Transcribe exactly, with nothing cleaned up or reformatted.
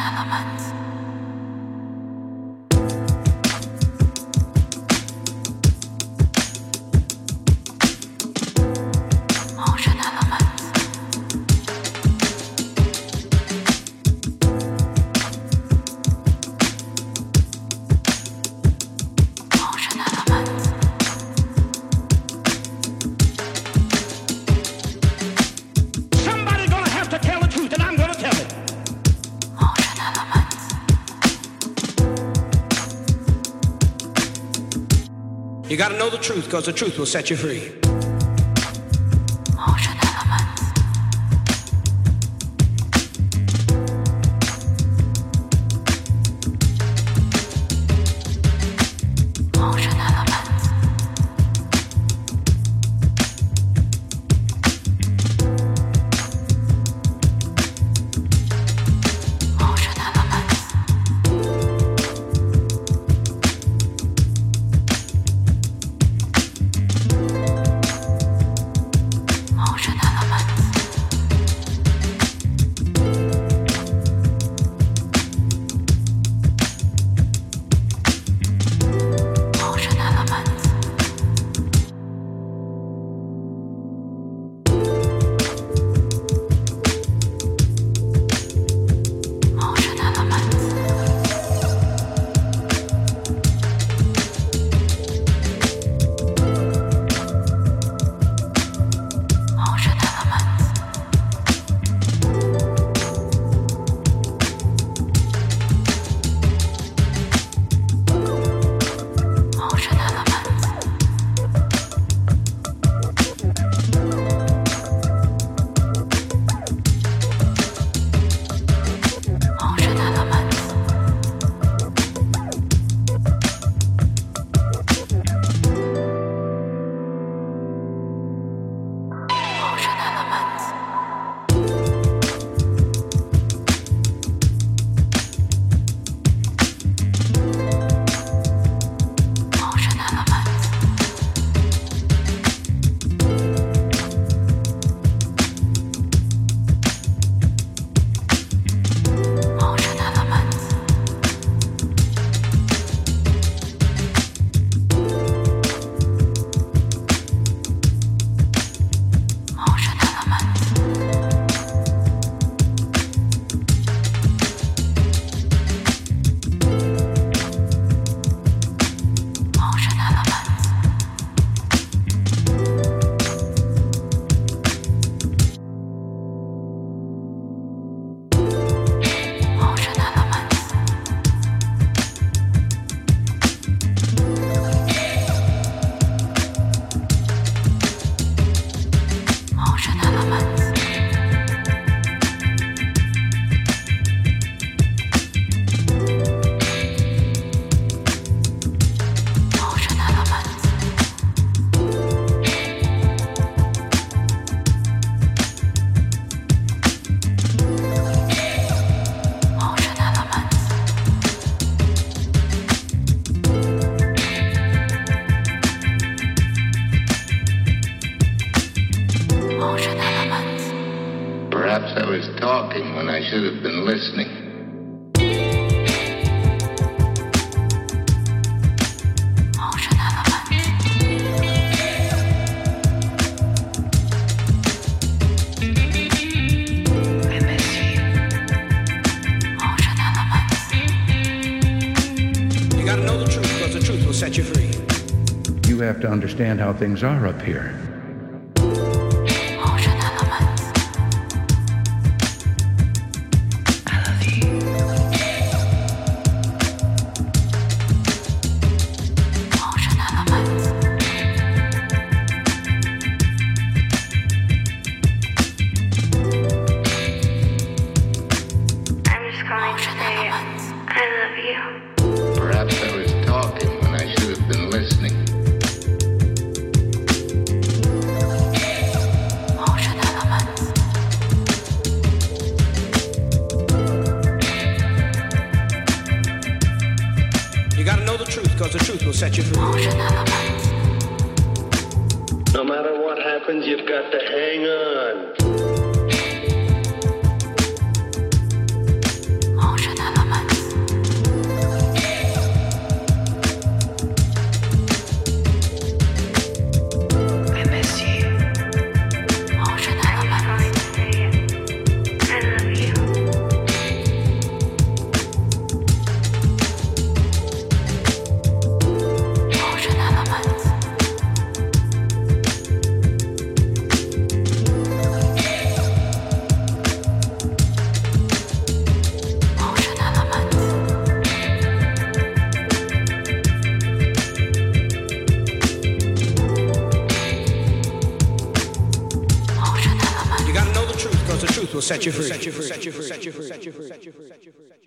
You gotta know the truth, because the truth will set you free. Perhaps I was talking when I should have been listening. You gotta know the truth, because the truth will set you free. You have to understand how things are up here. Perhaps I was talking when I should have been listening. You gotta know the truth, because the truth will set you free. No matter what happens, you've got to hang on. set you free.